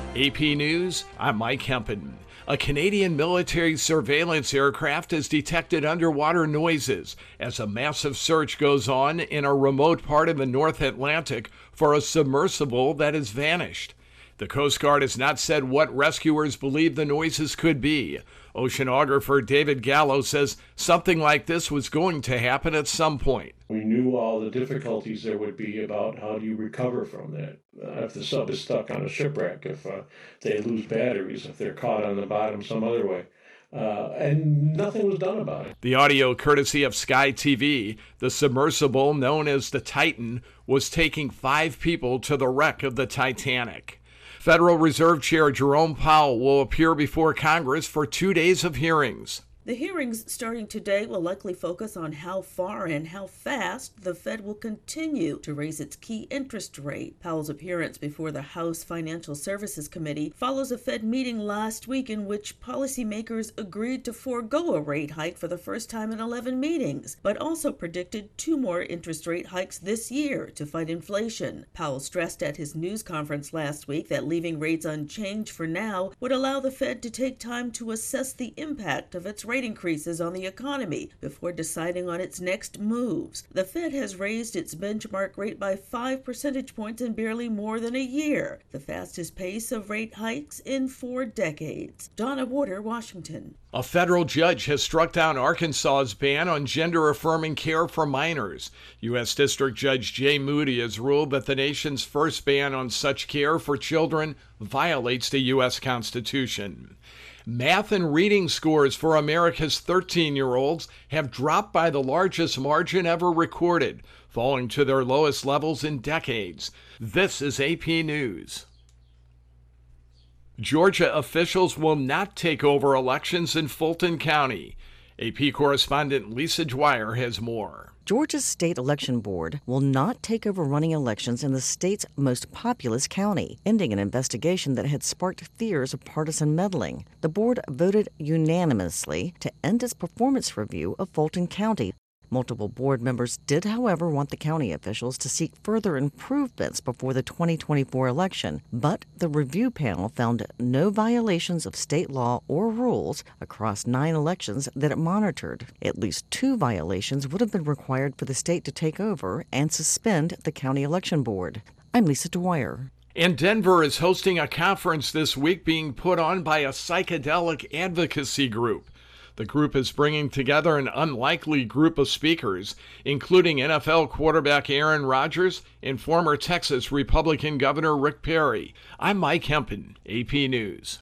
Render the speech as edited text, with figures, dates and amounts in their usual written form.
AP News, I'm Mike Hempen. A Canadian military surveillance aircraft has detected underwater noises as a massive search goes on in a remote part of the North Atlantic for a submersible that has vanished. The Coast Guard has not said what rescuers believe the noises could be. Oceanographer David Gallo says something like this was going to happen at some point. We knew all the difficulties there would be about how do you recover from that. If the sub is stuck on a shipwreck, if they lose batteries, if they're caught on the bottom some other way. And nothing was done about it. The audio, courtesy of Sky TV, the submersible known as the Titan was taking 5 people to the wreck of the Titanic. Federal Reserve Chair Jerome Powell will appear before Congress for 2 days of hearings. The hearings starting today will likely focus on how far and how fast the Fed will continue to raise its key interest rate. Powell's appearance before the House Financial Services Committee follows a Fed meeting last week in which policymakers agreed to forego a rate hike for the first time in 11 meetings, but also predicted 2 more interest rate hikes this year to fight inflation. Powell stressed at his news conference last week that leaving rates unchanged for now would allow the Fed to take time to assess the impact of its rate increases on the economy before deciding on its next moves. The Fed has raised its benchmark rate by 5 percentage points in barely more than a year, the fastest pace of rate hikes in 4 decades. Donna Warder, Washington. A federal judge has struck down Arkansas's ban on gender-affirming care for minors. U.S. District Judge Jay Moody has ruled that the nation's first ban on such care for children violates the U.S. Constitution. Math and reading scores for America's 13-year-olds have dropped by the largest margin ever recorded, falling to their lowest levels in decades. This is AP News. Georgia officials will not take over elections in Fulton County. AP correspondent Lisa Dwyer has more. Georgia's state election board will not take over running elections in the state's most populous county, ending an investigation that had sparked fears of partisan meddling. The board voted unanimously to end its performance review of Fulton County. Multiple board members did, however, want the county officials to seek further improvements before the 2024 election, but the review panel found no violations of state law or rules across 9 elections that it monitored. At least 2 violations would have been required for the state to take over and suspend the county election board. I'm Lisa Dwyer. And Denver is hosting a conference this week being put on by a psychedelic advocacy group. The group is bringing together an unlikely group of speakers, including NFL quarterback Aaron Rodgers and former Texas Republican Governor Rick Perry. I'm Mike Hempen, AP News.